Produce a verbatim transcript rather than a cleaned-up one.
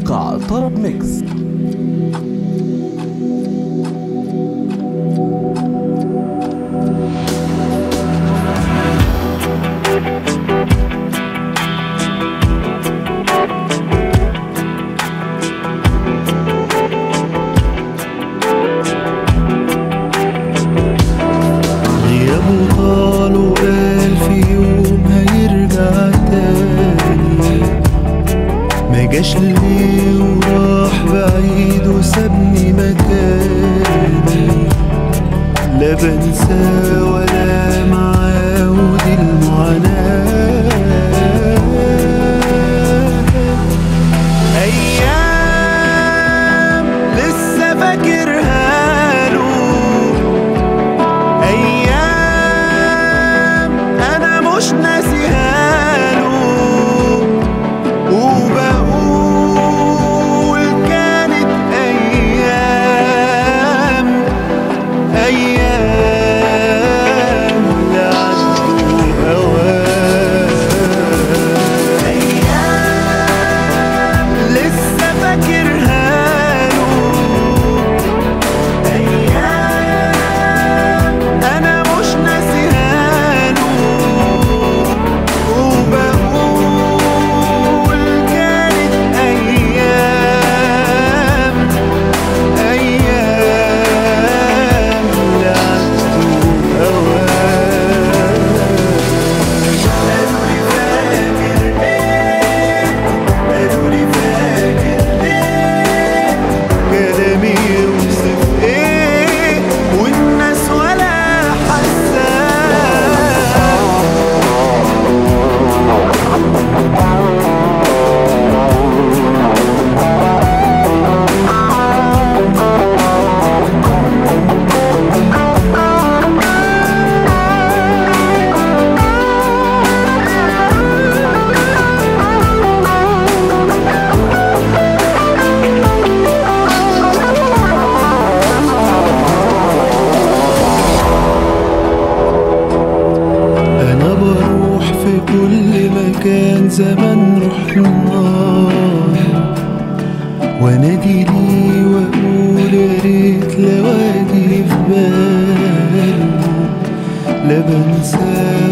موقع طرب ميكس. مجاش لي وراح بعيد وسابني مكاني، لا بنسى ولا معاود المعاناة. أيام لسه فاكرها له، أيام أنا مش ناسيها له، وبقول كانت أيام أيام لعدوا أوام. أيام لسه فاكرها له، أيام أنا مش ناسيها له، وبقول كانت أيام أيام لعدوا أوام. قالولي فاكر إيه، قالولي فاكر إيه، كلامي يوصف إيه والناس ولا حاسة. أنا بروح في كل مكان زمان رحنا، وانادي لي واقول يا ريت لو اجي في باله، لا بنسى